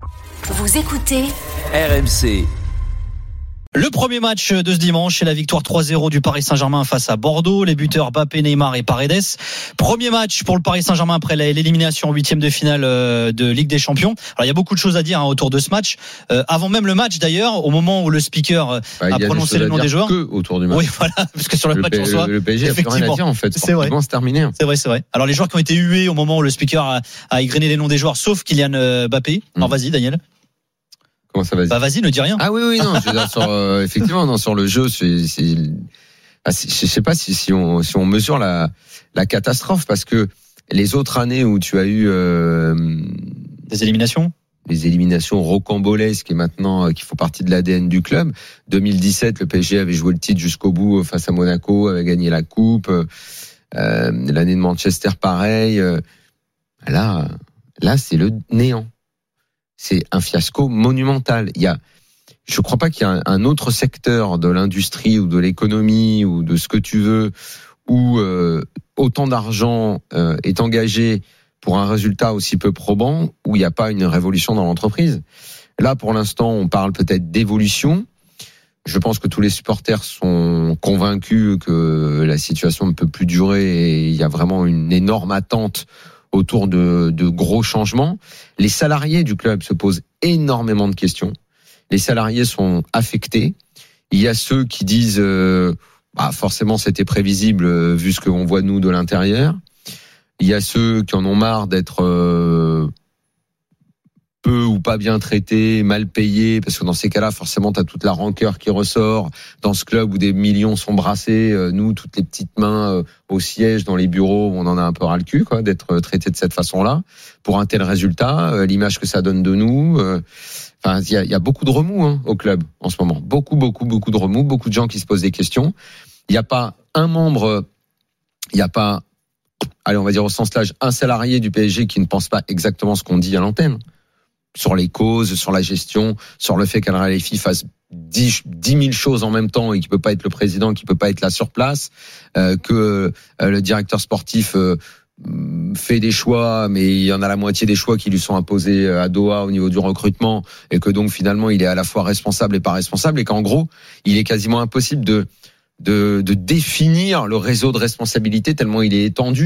Vous écoutez RMC. Le premier match de ce dimanche, c'est la victoire 3-0 du Paris Saint-Germain face à Bordeaux. Les buteurs Mbappé, Neymar et Paredes. Premier match pour le Paris Saint-Germain après l'élimination en 8e de finale de Ligue des Champions. Alors il y a beaucoup de choses à dire autour de ce match. Avant même le match d'ailleurs, au moment où le speaker a prononcé le nom des joueurs. Que autour du match. Oui, voilà, parce que sur le match en soi, le PSG a plus rien à dire en fait. C'est vrai. C'est terminé. C'est vrai. Alors les joueurs qui ont été hués au moment où le speaker a égrené les noms des joueurs, sauf Kylian Mbappé. Alors vas-y, Daniel. Comment ça va? Bah vas-y, ne dis rien. Ah oui, non. Je veux dire, effectivement, non, sur le jeu, je sais pas si on mesure la catastrophe, parce que les autres années où tu as eu des éliminations, les éliminations rocambolesques et maintenant qui font partie de l'ADN du club. 2017, le PSG avait joué le titre jusqu'au bout face à Monaco, avait gagné la coupe. L'année de Manchester, pareil. Là, c'est le néant. C'est un fiasco monumental. Je crois pas qu'il y a un autre secteur de l'industrie ou de l'économie ou de ce que tu veux où autant d'argent est engagé pour un résultat aussi peu probant, où il n'y a pas une révolution dans l'entreprise. Là, pour l'instant, on parle peut-être d'évolution. Je pense que tous les supporters sont convaincus que la situation ne peut plus durer et il y a vraiment une énorme attente autour de gros changements. Les salariés du club se posent énormément de questions. Les salariés sont affectés. Il y a ceux qui disent forcément c'était prévisible vu ce qu'on voit nous de l'intérieur. Il y a ceux qui en ont marre d'être peu ou pas bien traités, mal payés, parce que dans ces cas-là, forcément, tu as toute la rancœur qui ressort dans ce club où des millions sont brassés. Nous, toutes les petites mains au siège, dans les bureaux, on en a un peu ras le cul, quoi, d'être traités de cette façon-là, pour un tel résultat, l'image que ça donne de nous. Enfin, il y a beaucoup de remous au club en ce moment. Beaucoup de remous, beaucoup de gens qui se posent des questions. Il n'y a pas un membre, allez, on va dire au sens large, un salarié du PSG qui ne pense pas exactement ce qu'on dit à l'antenne. Sur les causes, sur la gestion, sur le fait qu'Al Khelaifi fasse 10 000 choses en même temps et qu'il peut pas être le président, qu'il peut pas être là sur place, que le directeur sportif fait des choix, mais il y en a la moitié des choix qui lui sont imposés à Doha au niveau du recrutement, et que donc finalement il est à la fois responsable et pas responsable, et qu'en gros il est quasiment impossible de définir le réseau de responsabilité tellement il est étendu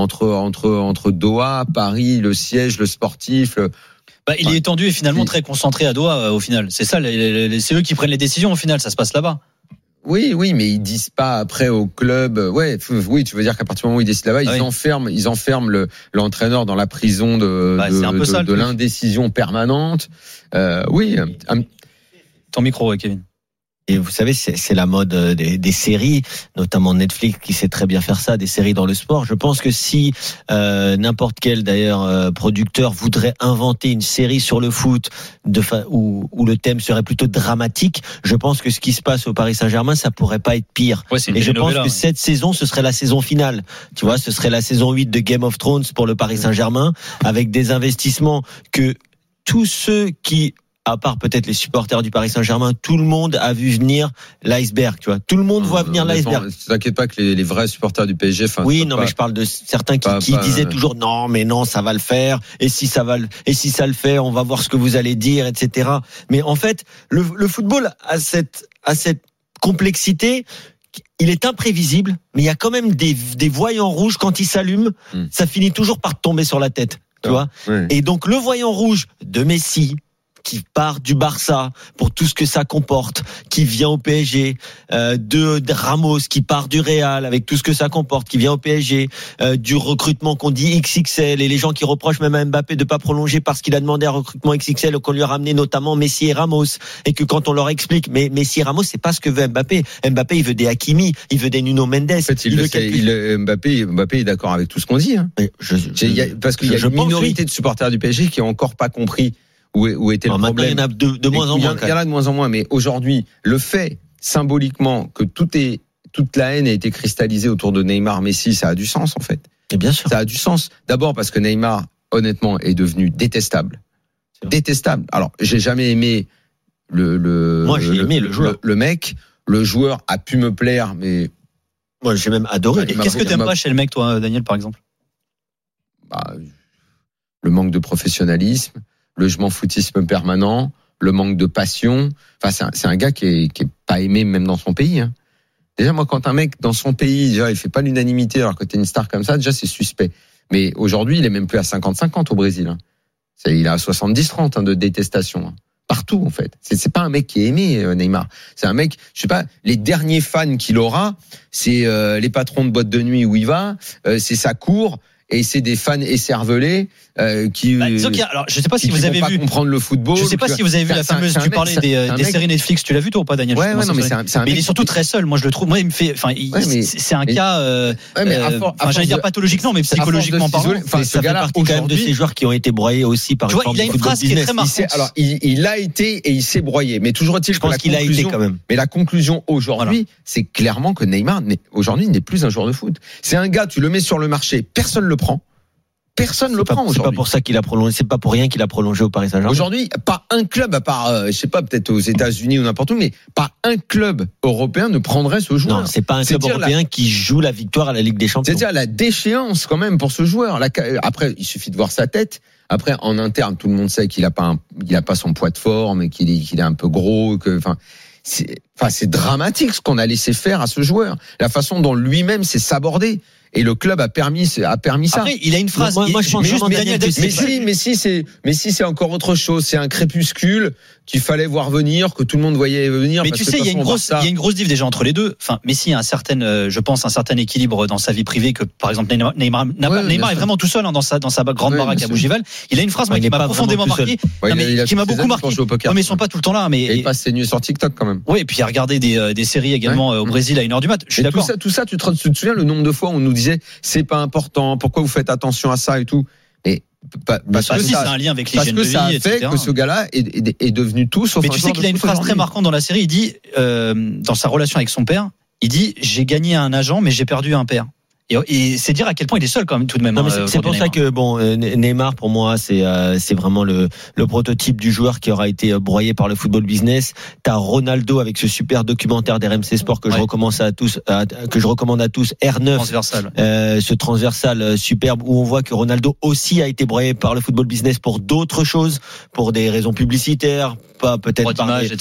entre Doha, Paris, le siège, le sportif. Il est étendu et finalement très concentré à Doha au final. C'est ça, c'est eux qui prennent les décisions au final, ça se passe là-bas. Oui, mais ils disent pas après au club. Oui, tu veux dire qu'à partir du moment où ils décident là-bas, ils enferment l'entraîneur dans la prison de l'indécision permanente. Oui. Ton micro, Kevin. Et vous savez, c'est la mode des séries, notamment Netflix qui sait très bien faire ça, des séries dans le sport. Je pense que si n'importe quel d'ailleurs producteur voudrait inventer une série sur le foot où le thème serait plutôt dramatique, je pense que ce qui se passe au Paris Saint-Germain, ça pourrait pas être pire. Ouais, et je pense que cette saison, ce serait la saison finale. Tu vois, ce serait la saison 8 de Game of Thrones pour le Paris Saint-Germain, avec des investissements que tous ceux qui, à part peut-être les supporters du Paris Saint-Germain, tout le monde a vu venir l'iceberg, tu vois. Tout le monde voit venir l'iceberg. T'inquiète pas que les vrais supporters du PSG, mais je parle de certains qui disaient toujours non, ça va le faire, et si ça le fait, on va voir ce que vous allez dire, etc. Mais en fait, le football a cette complexité. Il est imprévisible, mais il y a quand même des voyants rouges quand ils s'allument, ça finit toujours par tomber sur la tête, tu vois. Ouais. Et donc le voyant rouge de Messi, qui part du Barça pour tout ce que ça comporte, qui vient au PSG, de Ramos qui part du Real avec tout ce que ça comporte, qui vient au PSG, du recrutement qu'on dit XXL, et les gens qui reprochent même à Mbappé de pas prolonger parce qu'il a demandé un recrutement XXL, qu'on lui a ramené notamment Messi et Ramos, et que quand on leur explique, mais Messi et Ramos, c'est pas ce que veut Mbappé. Mbappé, il veut des Hakimi, il veut des Nuno Mendes. En fait, Mbappé est d'accord avec tout ce qu'on dit. Hein. Parce qu'il y a une minorité de supporters du PSG qui ont encore pas compris où était le problème. Il y en a de moins en moins. Il y en a de moins en moins, mais aujourd'hui, le fait symboliquement que toute la haine a été cristallisée autour de Neymar, Messi, ça a du sens en fait. Et bien sûr. Ça a du sens. D'abord parce que Neymar, honnêtement, est devenu détestable. Détestable. Alors, j'ai jamais aimé Moi, j'ai aimé le joueur. Le mec, le joueur a pu me plaire, mais moi, j'ai même adoré. Et qu'est-ce que t'aimes pas chez le mec, toi, Daniel, par exemple? Le manque de professionnalisme. le je m'en foutisme permanent, le manque de passion. Enfin, c'est un gars qui est pas aimé même dans son pays. Hein. Déjà, moi, quand un mec dans son pays, déjà, il fait pas l'unanimité, alors que t'es une star comme ça, déjà, c'est suspect. Mais aujourd'hui, il est même plus à 50-50 au Brésil. Hein. Il est à 70-30 de détestation. Hein. Partout, en fait. C'est pas un mec qui est aimé, Neymar. C'est un mec, je sais pas, les derniers fans qu'il aura, c'est les patrons de boîte de nuit où il va, c'est sa cour, et c'est des fans écervelés qui. Alors, je sais pas si vous avez vu comprendre le football. Je sais pas si vous avez vu la fameuse. Tu parlais des séries Netflix. Tu l'as vu toi ou pas, Daniel? Ouais, non, mais mais il est surtout très seul. Moi, je le trouve. Moi, il me fait. Enfin, c'est un cas. J'allais dire pathologique, non, mais psychologiquement parlant. Enfin, ça fait partie quand même de ces joueurs qui ont été broyés aussi par. Tu vois, il a une phrase qui est très marquante. Alors, il a été et il s'est broyé, mais toujours est-il que la conclusion. Quand même. Mais la conclusion aujourd'hui, c'est clairement que Neymar aujourd'hui n'est plus un joueur de foot. C'est un gars, tu le mets sur le marché, personne le prend. Personne le prend aujourd'hui. C'est pas pour ça qu'il a prolongé, c'est pas pour rien qu'il a prolongé au Paris Saint-Germain. Aujourd'hui, pas un club, à part, je sais pas, peut-être aux États-Unis ou n'importe où, mais pas un club européen ne prendrait ce joueur. Non, c'est pas un club européen qui joue la victoire à la Ligue des Champions. C'est-à-dire la déchéance quand même pour ce joueur. Après, il suffit de voir sa tête. Après, en interne, tout le monde sait qu'il a pas son poids de forme et qu'il est un peu gros, c'est dramatique ce qu'on a laissé faire à ce joueur. La façon dont lui-même s'est sabordé. Et le club a permis ça. Après, il a une phrase. Moi, je pense juste, mais si c'est encore autre chose. C'est un crépuscule qu'il fallait voir venir, que tout le monde voyait venir. Mais tu sais, il y a une grosse diff déjà entre les deux. Enfin, Messi a un certain équilibre dans sa vie privée que, par exemple, Neymar est vraiment tout seul dans sa grande baraque à Bougival. Il a une phrase qui m'a profondément marqué, qui m'a beaucoup marqué. Non, mais ils sont pas tout le temps là. Mais il passe ses nuits sur TikTok quand même. Oui, et puis il a regardé des séries également au Brésil à 1h du mat. Je suis d'accord. Tout ça, tu te souviens le nombre de fois où on nous disait c'est pas important, pourquoi vous faites attention à ça et tout. Mais parce que ça a un lien avec l'hygiène de vie, ça a fait que ce gars-là est devenu tout sauf. Mais tu sais qu'il a une phrase très marquante dans la série. Il dit dans sa relation avec son père, il dit j'ai gagné un agent mais j'ai perdu un père. Et c'est dire à quel point il est seul quand même tout de même. Non, mais c'est pour ça que Neymar pour moi c'est vraiment le prototype du joueur qui aura été broyé par le football business. T'as Ronaldo avec ce super documentaire d'RMC Sport que je recommande à tous R9 transversal. Ce transversal superbe où on voit que Ronaldo aussi a été broyé par le football business pour d'autres choses, pour des raisons publicitaires, pas peut-être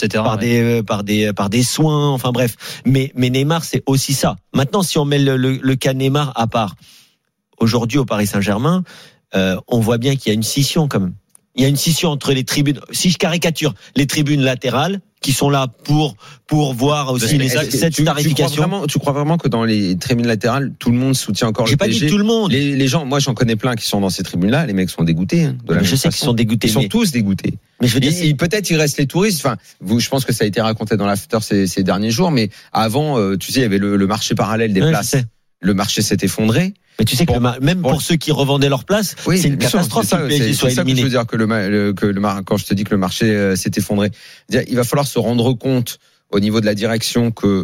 par des soins, enfin bref. Mais Neymar c'est aussi ça. Maintenant si on met le cas Neymar à part, aujourd'hui au Paris Saint-Germain, on voit bien qu'il y a une scission quand même. Il y a une scission entre les tribunes, si je caricature, les tribunes latérales qui sont là pour voir aussi cette starification. Tu crois vraiment que dans les tribunes latérales, tout le monde soutient encore le PSG? J'ai pas dit tout le monde. Les gens, moi j'en connais plein qui sont dans ces tribunes-là, les mecs sont dégoûtés. Je sais qu'ils sont dégoûtés. Ils sont tous dégoûtés. Mais je veux dire, peut-être il reste les touristes. Enfin, je pense que ça a été raconté dans l'after ces derniers jours, mais avant, tu sais, il y avait le marché parallèle des places. Le marché s'est effondré. Mais tu sais que même pour ceux qui revendaient leur place, c'est une catastrophe. C'est ça que je veux dire quand je te dis que le marché s'est effondré. Il va falloir se rendre compte au niveau de la direction que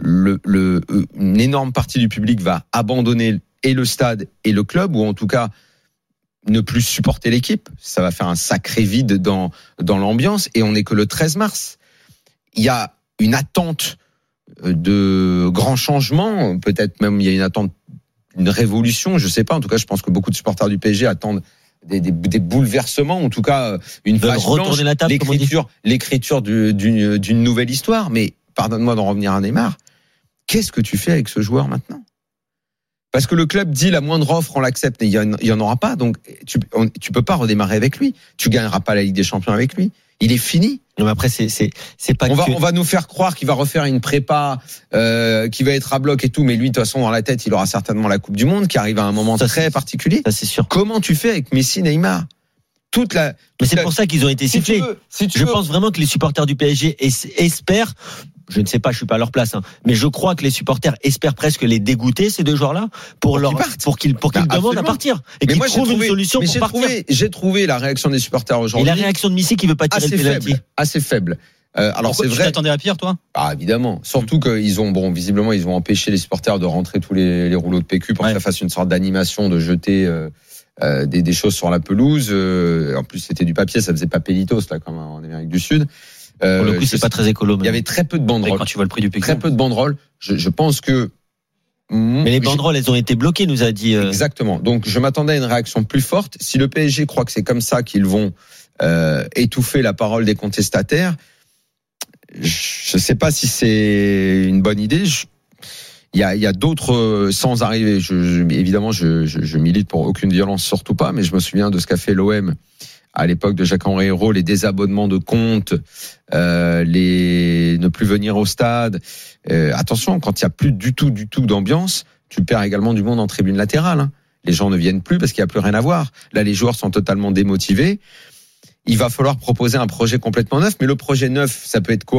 une énorme partie du public va abandonner et le stade et le club, ou en tout cas ne plus supporter l'équipe. Ça va faire un sacré vide dans l'ambiance, et on n'est que le 13 mars. Il y a une attente de grands changements, peut-être même il y a une attente, une révolution, je sais pas. En tout cas, je pense que beaucoup de supporters du PSG attendent des bouleversements, en tout cas une page blanche, l'écriture d'une nouvelle histoire. Mais pardonne-moi d'en revenir à Neymar. Qu'est-ce que tu fais avec ce joueur maintenant? Parce que le club dit la moindre offre on l'accepte, et il y en aura pas. Donc tu peux pas redémarrer avec lui. Tu gagneras pas la Ligue des Champions avec lui. Il est fini. Non, mais après c'est pas. On va nous faire croire qu'il va refaire une prépa, qui va être à bloc et tout, mais lui de toute façon dans la tête il aura certainement la Coupe du Monde qui arrive à un moment très particulier. Ça c'est sûr. Comment tu fais avec Messi, Neymar? Mais c'est pour ça qu'ils ont été sifflés. Je pense vraiment que les supporters du PSG espèrent. Je ne sais pas, je suis pas à leur place, mais je crois que les supporters espèrent presque les dégoûter, ces deux joueurs-là, pour qu'ils demandent à partir et qu'ils trouvent une solution pour partir. J'ai trouvé la réaction des supporters aujourd'hui. Et la réaction de Messi qui veut pas tirer le penalty. Assez faible. Alors c'est vrai. Tu t'attendais à pire, toi? Ah, évidemment. Surtout qu'ils ont, visiblement, ils ont empêché les supporters de rentrer tous les rouleaux de PQ pour que ça fasse une sorte d'animation, de jeter des choses sur la pelouse. En plus, c'était du papier, ça faisait pas pélitos là, comme en Amérique du Sud. Pour le coup, c'est pas très écolo. Il y avait très peu de banderoles. Quand tu vois le prix du PQ. Très peu de banderoles. Je pense que. Mais les banderoles, elles ont été bloquées, nous a dit. Exactement. Donc, je m'attendais à une réaction plus forte. Si le PSG croit que c'est comme ça qu'ils vont étouffer la parole des contestataires. Je ne sais pas si c'est une bonne idée. Il y a d'autres, sans arriver. Évidemment, je milite pour aucune violence, surtout pas. Mais je me souviens de ce qu'a fait l'OM à l'époque de Jacques-Henri Hérault, les désabonnements de comptes, ne plus venir au stade. Attention, quand il y a plus du tout d'ambiance, tu perds également du monde en tribune latérale. Hein. Les gens ne viennent plus parce qu'il n'y a plus rien à voir. Là, les joueurs sont totalement démotivés. Il va falloir proposer un projet complètement neuf. Mais le projet neuf, ça peut être quoi ?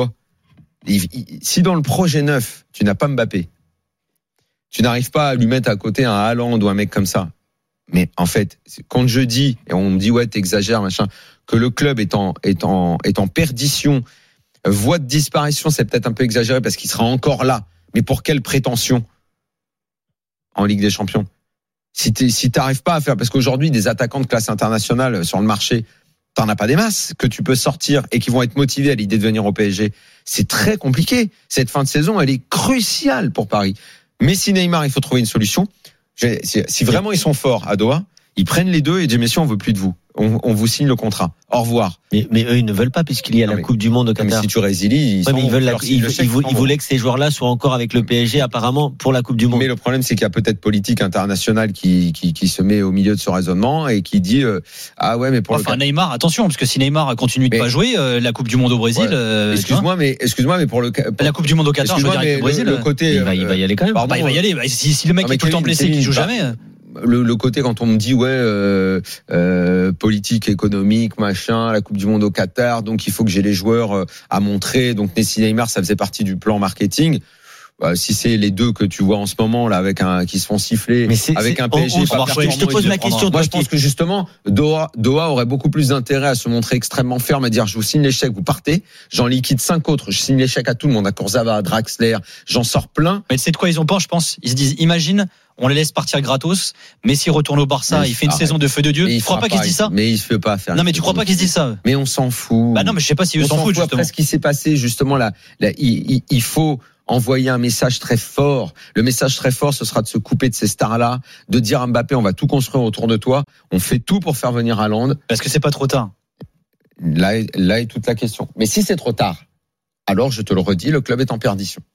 Si dans le projet neuf, tu n'as pas Mbappé, tu n'arrives pas à lui mettre à côté un Haaland ou un mec comme ça. Mais en fait, quand je dis, et on me dit ouais, t'exagères, machin, que le club est en perdition, voie de disparition, c'est peut-être un peu exagéré parce qu'il sera encore là. Mais pour quelle prétention en Ligue des Champions ? Si t'arrives pas à faire, parce qu'aujourd'hui, des attaquants de classe internationale sur le marché, t'en as pas des masses que tu peux sortir et qui vont être motivés à l'idée de venir au PSG. C'est très compliqué. Cette fin de saison, elle est cruciale pour Paris. Messi, Neymar, il faut trouver une solution. Si vraiment ils sont forts à Doha, ils prennent les deux et disent messieurs, on veut plus de vous. On vous signe le contrat. Au revoir. Mais eux, ils ne veulent pas puisqu'il y a la Coupe du Monde au Qatar. Mais si tu résilies, ils voulaient que ces joueurs-là soient encore avec le PSG apparemment pour la Coupe du Monde. Mais le problème, c'est qu'il y a peut-être politique internationale qui se met au milieu de ce raisonnement et qui dit ah ouais, mais pour Neymar, attention, parce que si Neymar continue de pas jouer, la Coupe du Monde au Brésil. Ouais. Excuse-moi, mais pour la Coupe du Monde au Qatar, je veux dire avec le Brésil, le côté, il va y aller quand même. Il va y aller. Si le mec est tout le temps blessé, qu'il joue jamais. Le côté quand on me dit politique économique machin, la Coupe du Monde au Qatar, donc il faut que j'ai les joueurs à montrer, donc Messi, Neymar, ça faisait partie du plan marketing. Si c'est les deux que tu vois en ce moment là avec qui se font siffler avec un PSG je te pose la question. Moi je pense que justement Doha aurait beaucoup plus d'intérêt à se montrer extrêmement ferme, à dire je vous signe les chèques, vous partez, j'en liquide 5 autres, je signe les chèques à tout le monde, à Kurzawa, à Draxler, j'en sors plein. Mais c'est de quoi ils ont peur, je pense. Ils se disent imagine on les laisse partir gratos. Messi retourne au Barça, il fait une saison de feu de Dieu. Tu crois pas qu'ils se disent ça ? Mais il se fait pas faire. Non, mais tu crois pas qu'ils se disent ça ? Mais on s'en fout. Bah non, mais je sais pas si eux s'en foutent justement. Après ce qui s'est passé justement là, il faut envoyer un message très fort. Le message très fort, ce sera de se couper de ces stars-là, de dire à Mbappé, on va tout construire autour de toi. On fait tout pour faire venir Haaland. Parce que c'est pas trop tard. Là est toute la question. Mais si c'est trop tard, alors je te le redis, le club est en perdition.